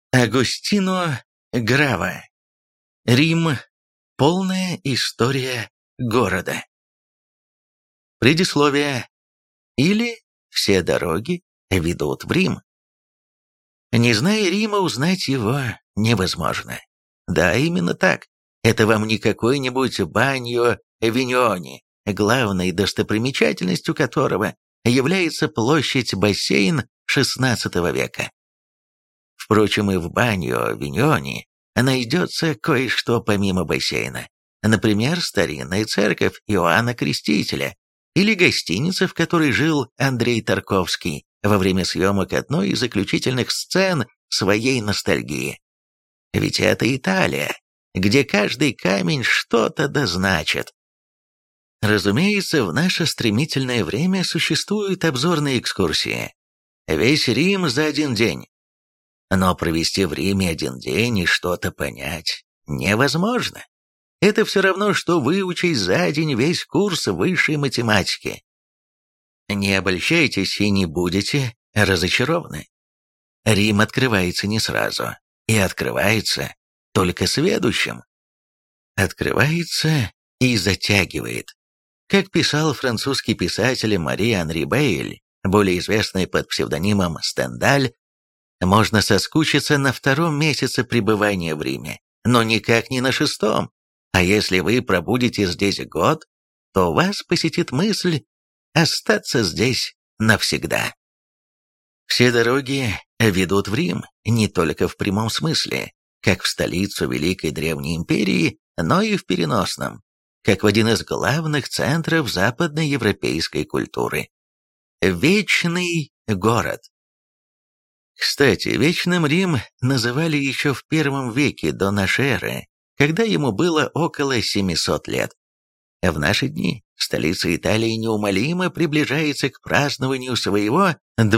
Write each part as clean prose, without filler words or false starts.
Агостино Грава. Рим. Полная история города. Предисловие. Или все дороги ведут в Рим. Не зная Рима, узнать его невозможно. Да, именно так. Это вам не какой-нибудь Баньо Виньони, главной достопримечательностью которого является площадь-бассейн XVI века. Впрочем, и в Баньо Виньони найдется кое-что помимо бассейна. Например, старинная церковь Иоанна Крестителя или гостиница, в которой жил Андрей Тарковский во время съемок одной из заключительных сцен своей ностальгии. Ведь это Италия, где каждый камень что-то дозначит. Разумеется, в наше стремительное время существуют обзорные экскурсии. Весь Рим за один день. Но провести в Риме один день и что-то понять невозможно. Это все равно, что выучить за день весь курс высшей математики. Не обольщайтесь и не будете разочарованы. Рим открывается не сразу, и открывается только сведущим. Открывается и затягивает. Как писал французский писатель Мари-Анри Бейль, более известный под псевдонимом Стендаль, можно соскучиться на 2-м месяце пребывания в Риме, но никак не на 6-м. А если вы пробудете здесь год, то вас посетит мысль остаться здесь навсегда. Все дороги ведут в Рим, не только в прямом смысле, как в столицу Великой Древней Империи, но и в переносном, как в один из главных центров западноевропейской культуры. Вечный город. Кстати, Вечным Рим называли еще в 1 веке до нашей эры, когда ему было около 700 лет. В наши дни столица Италии неумолимо приближается к празднованию своего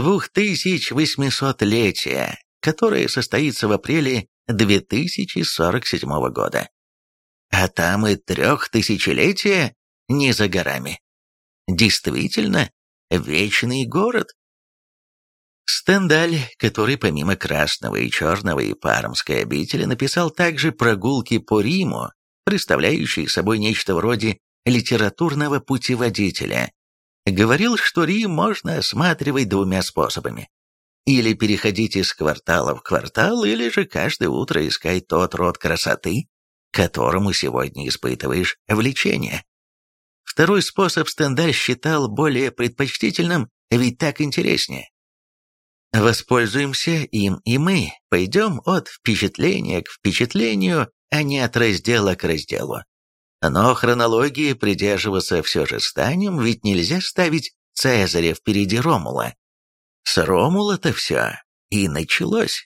2800-летия, которое состоится в апреле 2047 года. А там и 3000-летие не за горами. Действительно, вечный город. Стендаль, который помимо Красного и Черного и Пармской обители написал также «Прогулки по Риму», представляющие собой нечто вроде литературного путеводителя, говорил, что Рим можно осматривать 2 способами. Или переходить из квартала в квартал, или же каждое утро искать тот род красоты, к которому сегодня испытываешь влечение. Второй способ Стендаль считал более предпочтительным, ведь так интереснее. Воспользуемся им и мы, пойдем от впечатления к впечатлению, а не от раздела к разделу. Но хронологии придерживаться все же станем, ведь нельзя ставить Цезаря впереди Ромула. С Ромула-то все и началось.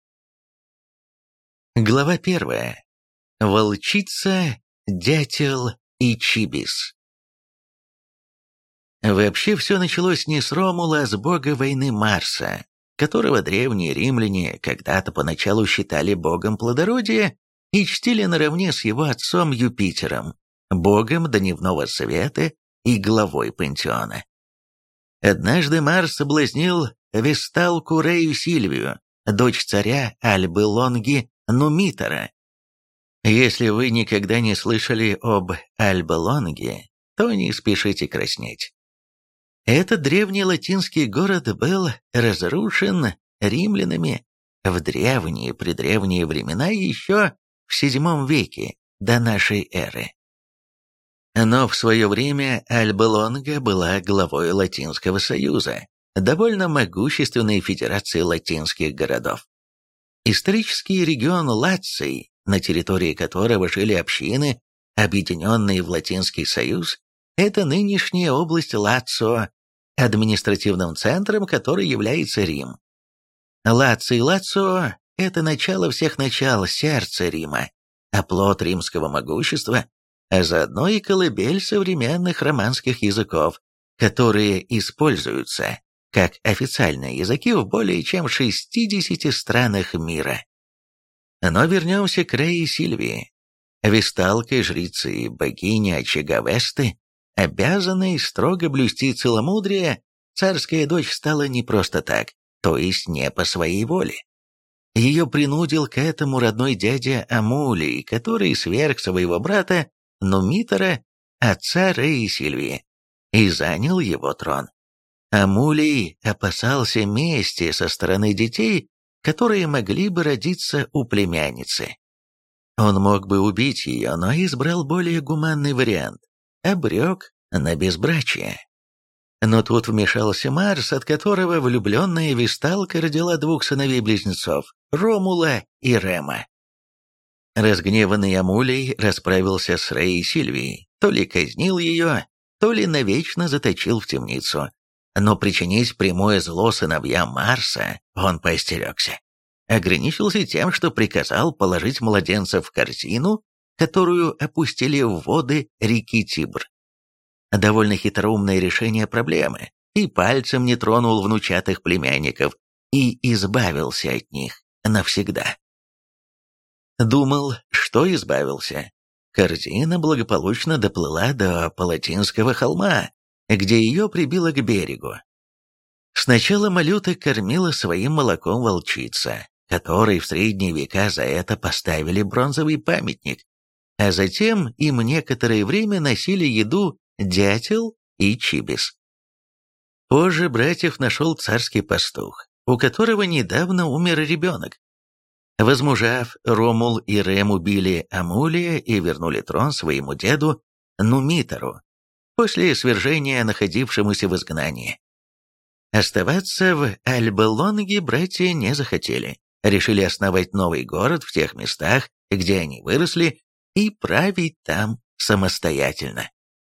Глава 1. Волчица, дятел и чибис. Вообще все началось не с Ромула, а с бога войны Марса, которого древние римляне когда-то поначалу считали богом плодородия и чтили наравне с его отцом Юпитером, богом дневного света и главой пантеона. Однажды Марс соблазнил весталку Рею Сильвию, дочь царя Альбы Лонги Нумитора. Если вы никогда не слышали об Альбе Лонге, то не спешите краснеть. Этот древний латинский город был разрушен римлянами в древние-предревние времена еще в VII веке до нашей эры. Но в свое время Альба Лонга была главой Латинского союза, довольно могущественной федерации латинских городов. Исторический регион Лаций, на территории которого жили общины, объединенные в Латинский союз, это нынешняя область Лацио, административным центром которой является Рим. Лацио – это начало всех начал, сердце Рима, оплот римского могущества, а заодно и колыбель современных романских языков, которые используются как официальные языки в более чем 60 странах мира. Но вернемся к Рее Сильвии. Весталка, жрица и богиня очага Весты, обязанной строго блюсти целомудрие, царская дочь стала не просто так, то есть не по своей воле. Ее принудил к этому родной дядя Амулий, который сверг своего брата Нумитора, отца Реи и Сильвии, и занял его трон. Амулий опасался мести со стороны детей, которые могли бы родиться у племянницы. Он мог бы убить ее, но избрал более гуманный вариант – обрек на безбрачие. Но тут вмешался Марс, от которого влюбленная Висталка родила двух сыновей-близнецов – Ромула и Рема. Разгневанный Амулий расправился с Реей Сильвией, то ли казнил ее, то ли навечно заточил в темницу. Но причинить прямое зло сыновьям Марса он поостерегся. Ограничился тем, что приказал положить младенцев в корзину, которую опустили в воды реки Тибр. Довольно хитроумное решение проблемы, и пальцем не тронул внучатых племянников, и избавился от них навсегда. Думал, что избавился. Корзина благополучно доплыла до Палатинского холма, где ее прибило к берегу. Сначала малюток кормила своим молоком волчица, которой в средние века за это поставили бронзовый памятник, а затем им некоторое время носили еду дятел и чибис. Позже братьев нашел царский пастух, у которого недавно умер ребенок. Возмужав, Ромул и Рем убили Амулия и вернули трон своему деду Нумитору, после свержения находившемуся в изгнании. Оставаться в Альбелонге братья не захотели, решили основать новый город в тех местах, где они выросли, и править там самостоятельно.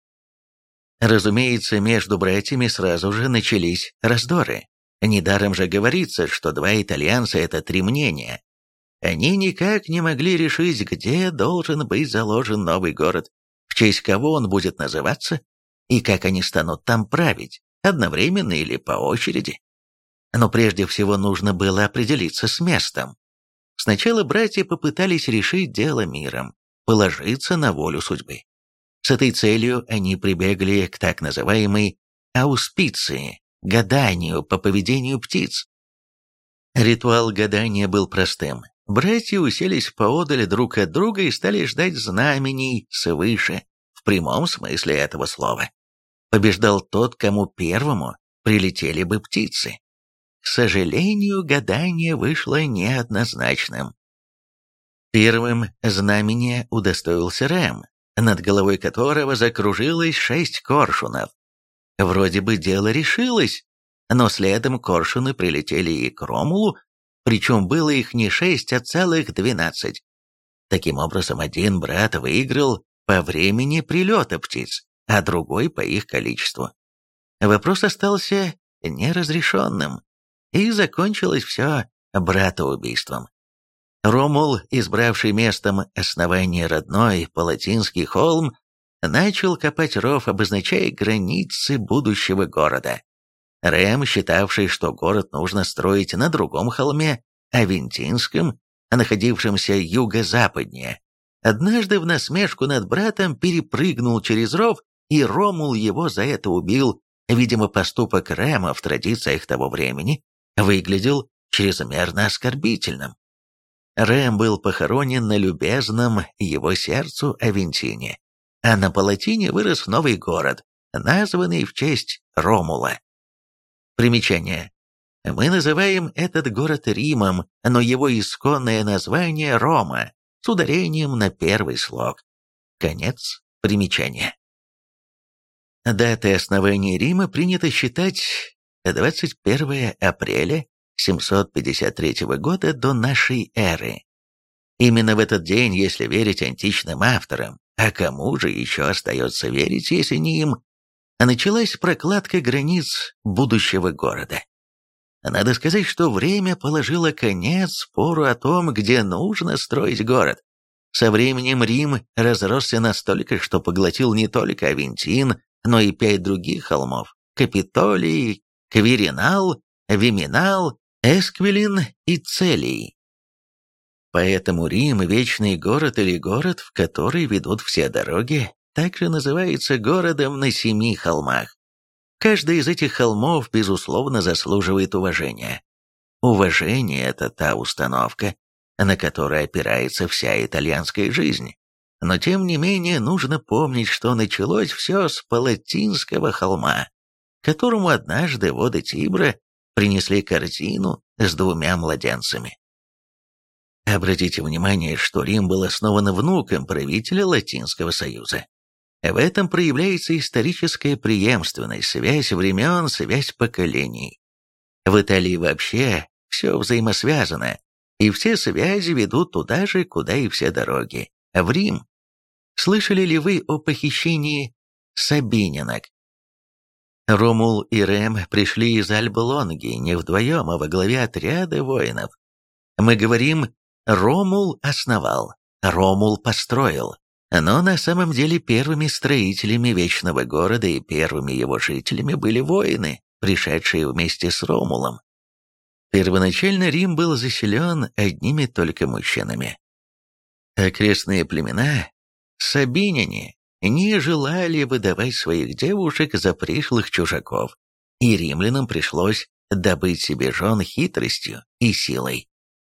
Разумеется, между братьями сразу же начались раздоры. Недаром же говорится, что два итальянца – это три мнения. Они никак не могли решить, где должен быть заложен новый город, в честь кого он будет называться, и как они станут там править, одновременно или по очереди. Но прежде всего нужно было определиться с местом. Сначала братья попытались решить дело миром, положиться на волю судьбы. С этой целью они прибегли к так называемой ауспиции, гаданию по поведению птиц. Ритуал гадания был простым. Братья уселись поодаль друг от друга и стали ждать знамений свыше, в прямом смысле этого слова. Побеждал тот, кому первому прилетели бы птицы. К сожалению, гадание вышло неоднозначным. Первым знамения удостоился Рем, над головой которого закружилось 6 коршунов. Вроде бы дело решилось, но следом коршуны прилетели и к Ромулу, причем было их не 6, а целых 12. Таким образом, один брат выиграл по времени прилета птиц, а другой по их количеству. Вопрос остался неразрешенным, и закончилось все братоубийством. Ромул, избравший местом основания родной Палатинский холм, начал копать ров, обозначая границы будущего города. Рем, считавший, что город нужно строить на другом холме, Авентинском, находившемся юго-западнее, однажды в насмешку над братом перепрыгнул через ров, и Ромул его за это убил. Видимо, поступок Рема в традициях того времени выглядел чрезмерно оскорбительным. Рем был похоронен на любезном его сердцу Авентине, а на Палатине вырос новый город, названный в честь Ромула. Примечание. Мы называем этот город Римом, но его исконное название Рома, с ударением на первый слог. Конец примечания. Датой основания Рима принято считать 21 апреля 753 года до нашей эры. Именно в этот день, если верить античным авторам, а кому же еще остается верить, если не им, началась прокладка границ будущего города. Надо сказать, что время положило конец спору о том, где нужно строить город. Со временем Рим разросся настолько, что поглотил не только Авентин, но и 5 других холмов – Капитолий, Квиринал, Виминал, Эсквилин и Целий. Поэтому Рим, вечный город или город, в который ведут все дороги, также называется городом на 7 холмах. Каждый из этих холмов, безусловно, заслуживает уважения. Уважение – это та установка, на которой опирается вся итальянская жизнь. Но тем не менее нужно помнить, что началось все с Палатинского холма, которому однажды воды Тибра принесли корзину с 2 младенцами. Обратите внимание, что Рим был основан внуком правителя Латинского Союза. В этом проявляется историческая преемственность, связь времен, связь поколений. В Италии вообще все взаимосвязано, и все связи ведут туда же, куда и все дороги, в Рим. Слышали ли вы о похищении сабининок? Ромул и Рем пришли из Альбы Лонги не вдвоем, а во главе отряда воинов. Мы говорим, Ромул основал, Ромул построил, но на самом деле первыми строителями Вечного Города и первыми его жителями были воины, пришедшие вместе с Ромулом. Первоначально Рим был заселен одними только мужчинами. Окрестные племена, сабиняне, не желали выдавать своих девушек за пришлых чужаков, и римлянам пришлось добыть себе жен хитростью и силой.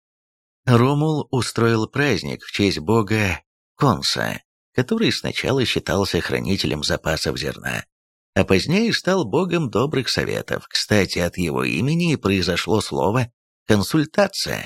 Ромул устроил праздник в честь бога Конса, который сначала считался хранителем запасов зерна, а позднее стал богом добрых советов. Кстати, от его имени произошло слово «консультация».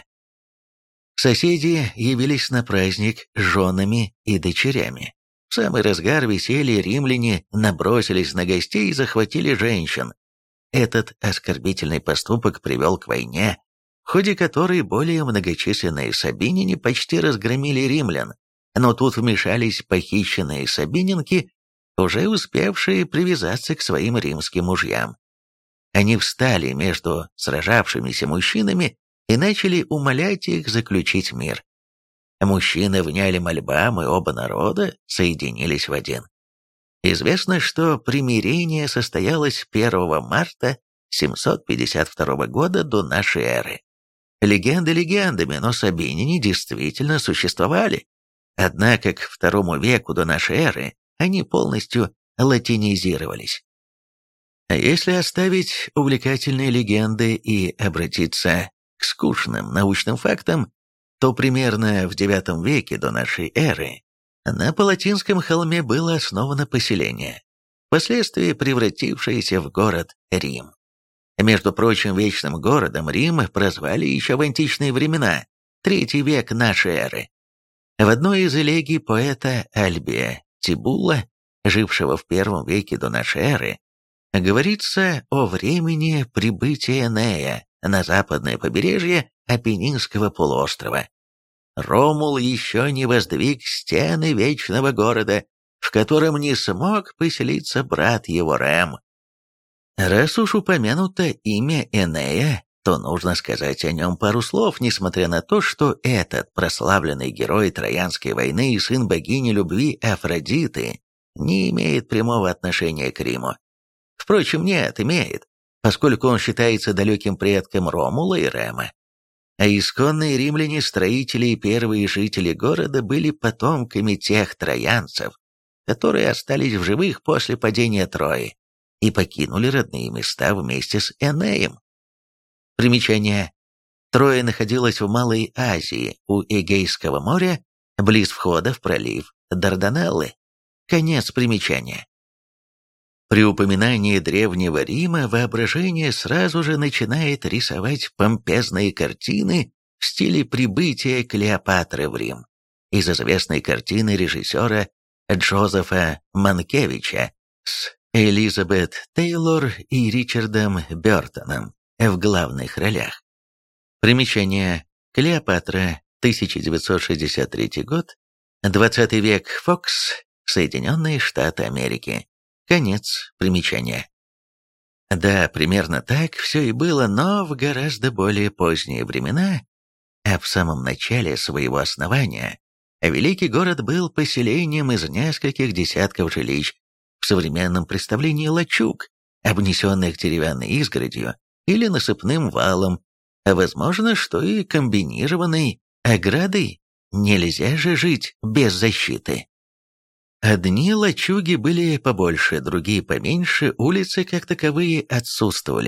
Соседи явились на праздник с женами и дочерями. В самый разгар веселья римляне набросились на гостей и захватили женщин. Этот оскорбительный поступок привел к войне, в ходе которой более многочисленные сабиняне почти разгромили римлян, но тут вмешались похищенные сабининки, уже успевшие привязаться к своим римским мужьям. Они встали между сражавшимися мужчинами и начали умолять их заключить мир. Мужчины вняли мольбам, и оба народа соединились в один. Известно, что примирение состоялось 1 марта 752 года до нашей эры. Легенды легендами, но сабиняне действительно существовали. Однако к II веку до нашей эры они полностью латинизировались. А если оставить увлекательные легенды и обратиться к скучным научным фактам, то примерно в IX веке до нашей эры на Палатинском холме было основано поселение, впоследствии превратившееся в город Рим. Между прочим, вечным городом Рим прозвали еще в античные времена, III век нашей эры. В одной из элегий поэта Альбия Тибула, жившего в I веке до нашей эры, говорится о времени прибытия Энея на западное побережье Апеннинского полуострова. Ромул еще не воздвиг стены вечного города, в котором не смог поселиться брат его Рем. Раз уж упомянуто имя Энея, то нужно сказать о нем пару слов, несмотря на то, что этот прославленный герой Троянской войны и сын богини любви Афродиты не имеет прямого отношения к Риму. Впрочем, нет, имеет, поскольку он считается далеким предком Ромула и Рема. А исконные римляне, строители и первые жители города были потомками тех троянцев, которые остались в живых после падения Трои и покинули родные места вместе с Энеем. Примечание. Троя находилась в Малой Азии, у Эгейского моря, близ входа в пролив Дарданеллы. Конец примечания. При упоминании Древнего Рима воображение сразу же начинает рисовать помпезные картины в стиле прибытия Клеопатры в Рим из известной картины режиссера Джозефа Манкевича с Элизабет Тейлор и Ричардом Бёртоном в главных ролях. Примечание. Клеопатра, 1963 год, 20 век, Фокс, Соединенные Штаты Америки. Конец примечания. Да, примерно так все и было, но в гораздо более поздние времена, а в самом начале своего основания, великий город был поселением из нескольких десятков жилищ, в современном представлении лачуг, обнесенных деревянной изгородью или насыпным валом, а возможно, что и комбинированной оградой. Нельзя же жить без защиты. Одни лачуги были побольше, другие поменьше, улицы как таковые отсутствовали.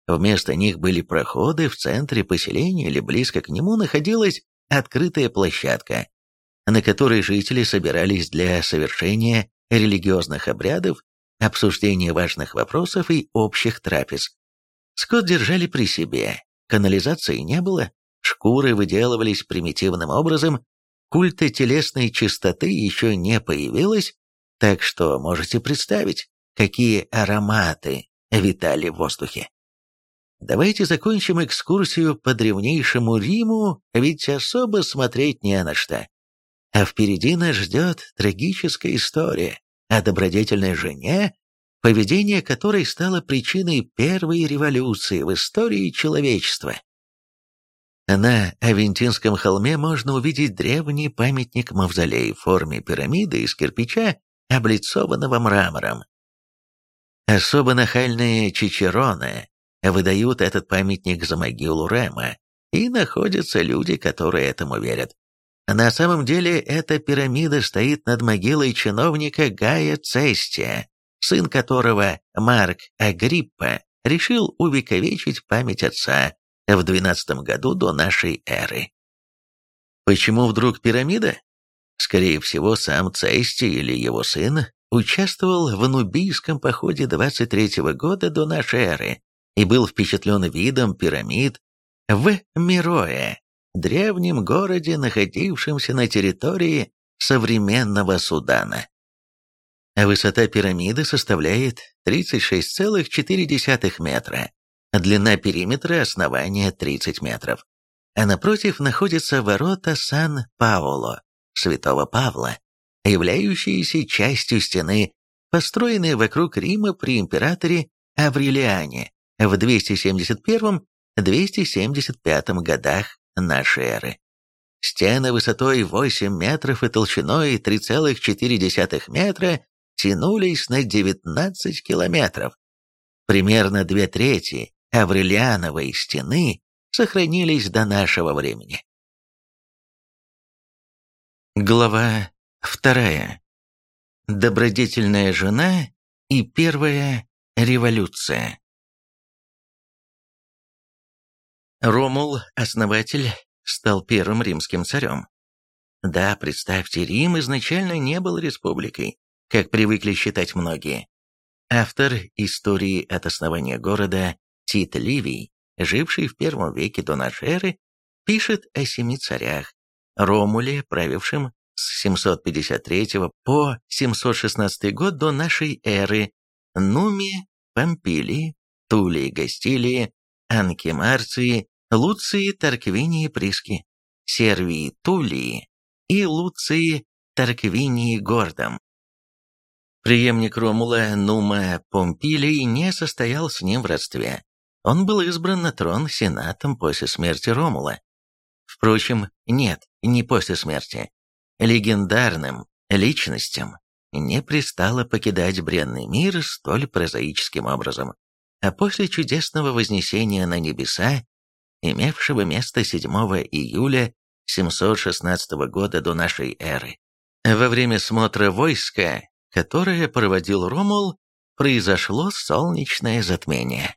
Вместо них были проходы, в центре поселения или близко к нему находилась открытая площадка, на которой жители собирались для совершения религиозных обрядов, обсуждения важных вопросов и общих трапез. Скот держали при себе, канализации не было, шкуры выделывались примитивным образом, культа телесной чистоты еще не появилось, так что можете представить, какие ароматы витали в воздухе. Давайте закончим экскурсию по древнейшему Риму, ведь особо смотреть не на что. А впереди нас ждет трагическая история о добродетельной жене, поведение которой стало причиной первой революции в истории человечества. На Авентинском холме можно увидеть древний памятник-мавзолей в форме пирамиды из кирпича, облицованного мрамором. Особо нахальные чичероны выдают этот памятник за могилу Рема, и находятся люди, которые этому верят. На самом деле эта пирамида стоит над могилой чиновника Гая Цестия, сын которого, Марк Агриппа, решил увековечить память отца в 12 году до нашей эры. Почему вдруг пирамида? Скорее всего, сам Цестий или его сын участвовал в Нубийском походе 23 года до нашей эры и был впечатлен видом пирамид в Мерое, древнем городе, находившемся на территории современного Судана. Высота пирамиды составляет 36,4 метра, длина периметра основания 30 метров, а напротив находятся ворота Сан-Паоло, Святого Павла, являющиеся частью стены, построенные вокруг Рима при императоре Аврелиане в 271-275 годах нашей эры. Стены высотой 8 метров и толщиной 3,4 метра тянулись на 19 километров. Примерно 2/3 Аврелиановой стены сохранились до нашего времени. Глава 2. Добродетельная жена и первая революция. Ромул, основатель, стал первым римским царем. Да, представьте, Рим изначально не был республикой, как привыкли считать многие. Автор истории от основания города Тит Ливий, живший в первом веке до нашей эры, пишет о 7 царях: Ромуле, правившем с 753 по 716 год до нашей эры, Нуме, Помпилии, Тулии Гастилии, Анке Марции, Луции Тарквинии Приски, Сервии Тулии и Луции Тарквинии Гордом. Преемник Ромула, Нума Помпилий, не состоял с ним в родстве. Он был избран на трон сенатом после смерти Ромула. Впрочем, нет, не после смерти. Легендарным личностям не пристало покидать бренный мир столь прозаическим образом, а после чудесного вознесения на небеса, имевшего место 7 июля 716 года до нашей эры, во время смотра войска, которое проводил Ромул, произошло солнечное затмение.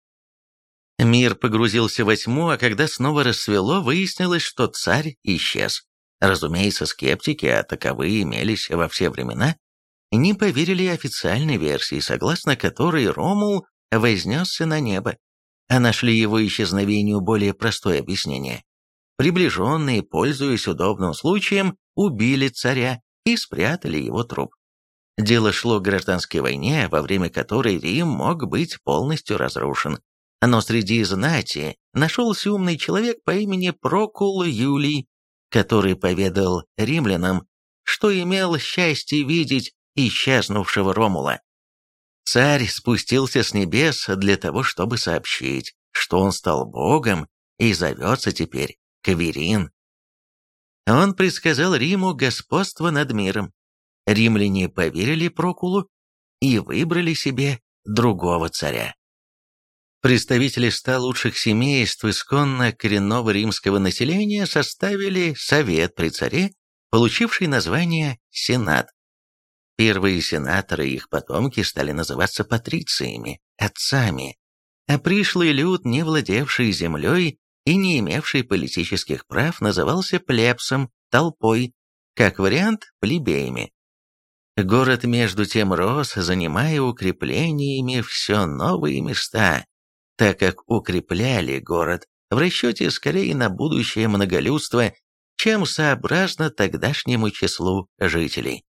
Мир погрузился во тьму, а когда снова рассвело, выяснилось, что царь исчез. Разумеется, скептики, а таковые имелись во все времена, не поверили официальной версии, согласно которой Ромул вознесся на небо, а нашли его исчезновению более простое объяснение. Приближенные, пользуясь удобным случаем, убили царя и спрятали его труп. Дело шло к гражданской войне, во время которой Рим мог быть полностью разрушен. Но среди знати нашелся умный человек по имени Прокул Юлий, который поведал римлянам, что имел счастье видеть исчезнувшего Ромула. Царь спустился с небес для того, чтобы сообщить, что он стал богом и зовется теперь Каверин. Он предсказал Риму господство над миром. Римляне поверили Прокулу и выбрали себе другого царя. Представители 100 лучших семейств исконно коренного римского населения составили совет при царе, получивший название Сенат. Первые сенаторы и их потомки стали называться патрициями, отцами. А пришлый люд, не владевший землей и не имевший политических прав, назывался плебсом, толпой, как вариант плебеями. Город между тем рос, занимая укреплениями все новые места, так как укрепляли город в расчете скорее на будущее многолюдство, чем сообразно тогдашнему числу жителей.